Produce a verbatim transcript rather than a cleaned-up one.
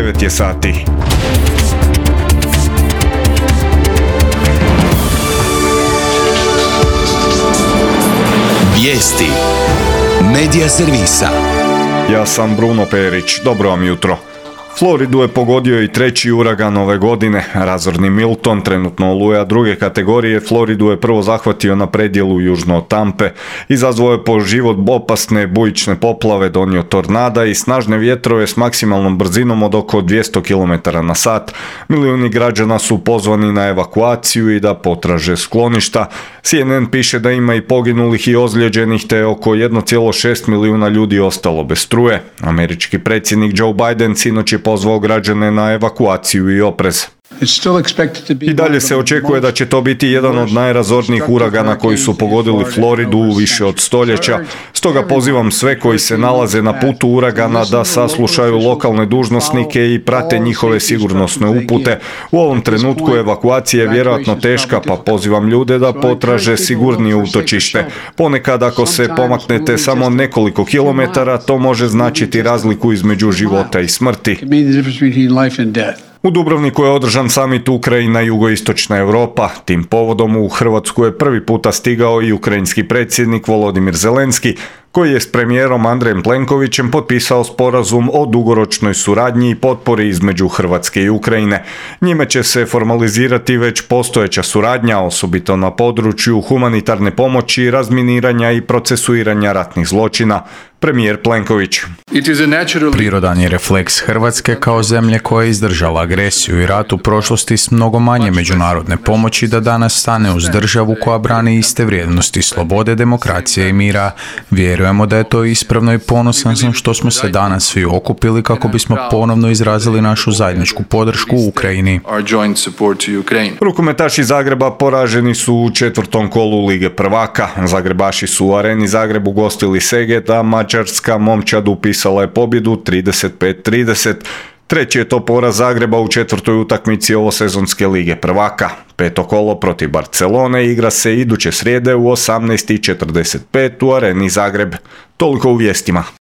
devet je sati. Vijesti Medija servisa. Ja sam Bruno Perić, dobro vam jutro. Floridu je pogodio i treći uragan ove godine. Razorni Milton, trenutno oluja druge kategorije, Floridu je prvo zahvatio na predjelu južno od Tampe. Izazvao je po život opasne bujične poplave, donio tornada i snažne vjetrove s maksimalnom brzinom od oko dvjesto kilometara na sat. Milijuni građana su pozvani na evakuaciju i da potraže skloništa. C N N piše da ima i poginulih i ozlijeđenih, te oko jedan zarez šest milijuna ljudi ostalo bez struje. Američki predsjednik Joe Biden sinoć je pozvao građane na evakuaciju i oprez. I dalje se očekuje da će to biti jedan od najrazornijih uragana koji su pogodili Floridu u više od stoljeća. Stoga pozivam sve koji se nalaze na putu uragana da saslušaju lokalne dužnosnike i prate njihove sigurnosne upute. U ovom trenutku evakuacija je vjerojatno teška, pa pozivam ljude da potraže sigurnije utočište. Ponekad ako se pomaknete samo nekoliko kilometara, to može značiti razliku između života i smrti. U Dubrovniku je održan samit Ukrajina i jugoistočna Europa. Tim povodom u Hrvatsku je prvi puta stigao i ukrajinski predsjednik Volodimir Zelenski, koji je s premijerom Andrejem Plenkovićem potpisao sporazum o dugoročnoj suradnji i potpori između Hrvatske i Ukrajine. Njime će se formalizirati već postojeća suradnja, osobito na području humanitarne pomoći, razminiranja i procesuiranja ratnih zločina. Premijer Plenković. Prirodan je refleks Hrvatske kao zemlje koja je izdržala agresiju i rat u prošlosti s mnogo manje međunarodne pomoći da danas stane uz državu koja brani iste vrijednosti slobode, demokracije i mira. Vjerujemo da je to ispravno i ponosan sam što smo se danas svi okupili kako bismo ponovno izrazili našu zajedničku podršku u Ukrajini. Rukometaši Zagreba poraženi su u četvrtom kolu Lige prvaka. Zagrebaši su u Areni Zagreb ugostili Seget, a mađarska momčad upisala je pobjedu trideset pet trideset. Treći je to poraz Zagreba u četvrtoj utakmici ovosezonske Lige prvaka. Peto kolo protiv Barcelone igra se iduće srijede u osamnaest i četrdeset pet u Areni Zagreb. Toliko u vijestima.